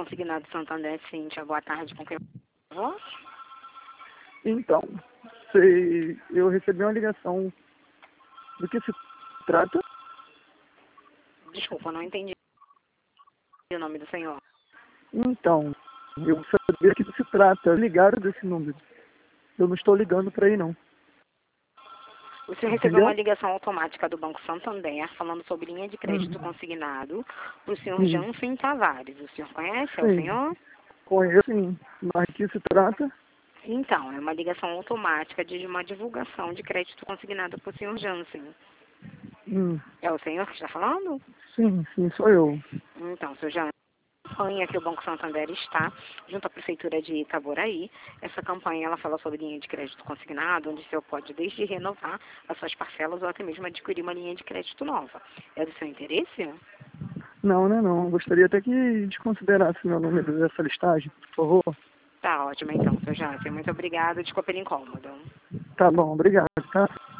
Consignado Santander, Cíntia. Boa tarde, com quem eu vou? Então, eu recebi uma ligação. Do que se trata? Desculpa, não entendi o nome do senhor. Então, eu sabia que se trata. Ligaram desse número. Eu não estou ligando para aí, não. O senhor recebeu Entendeu? uma ligação automática do Banco Santander falando sobre linha de crédito consignado para o senhor Jansen Tavares. O senhor conhece? É o Sim. senhor? Conheço, sim. Mas de que se trata? Então, é uma ligação automática de uma divulgação de crédito consignado para o senhor Jansen. É o senhor que está falando? Sim, sou eu. Então, senhor Jansen, a campanha que o Banco Santander está, junto à Prefeitura de Itaboraí, essa campanha ela fala sobre linha de crédito consignado, onde o senhor pode desde renovar as suas parcelas ou até mesmo adquirir uma linha de crédito nova. É do seu interesse? Não, não. Gostaria até que desconsiderasse meu número dessa listagem, por favor. Tá ótimo então, senhor Jansen. Muito obrigada. Desculpa pelo incômodo. Tá bom, obrigado, tá?